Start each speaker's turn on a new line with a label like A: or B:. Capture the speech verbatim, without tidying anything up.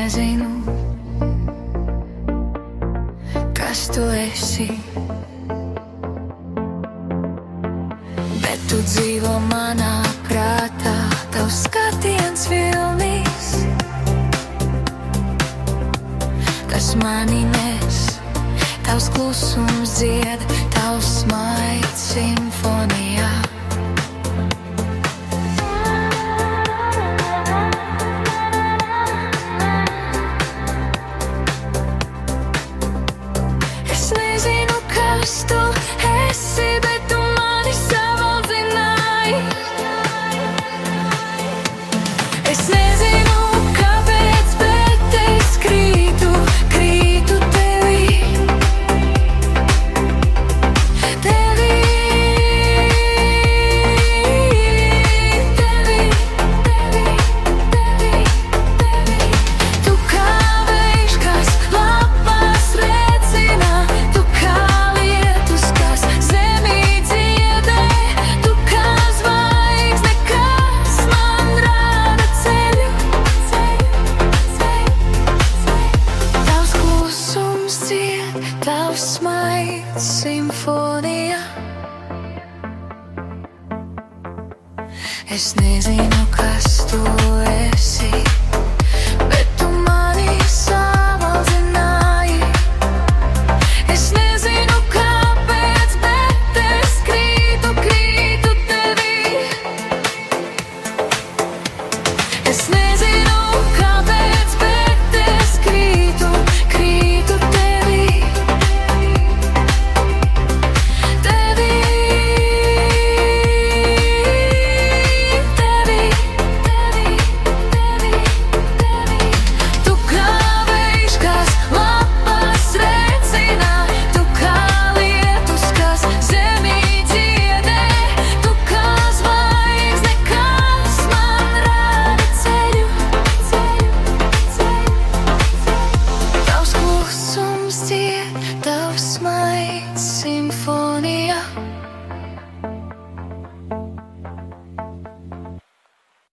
A: nezinu, kas tu esi, bet tu dzīvo manā prātā, tavs skatiens vilnis, kas mani nes, tavs klusums dzied, tavs smaids simfonijā. Es nezinu, kas tu esi, bet tu mani savaldzināji. Es nezinu, kāpēc, bet es krītu, krītu tevī. Tevī, tevī, tevī, tevī, tevī. Tu kā vējš, kas lapas rēcina, tu kā lietus, kas zemī dziedē, tu kā zvaigzne, kas man rāda ceļu, ceļu, ceļu. Tavs klusums dzied, tavs smaids simfonijā. Es nezinu, kas tu esi,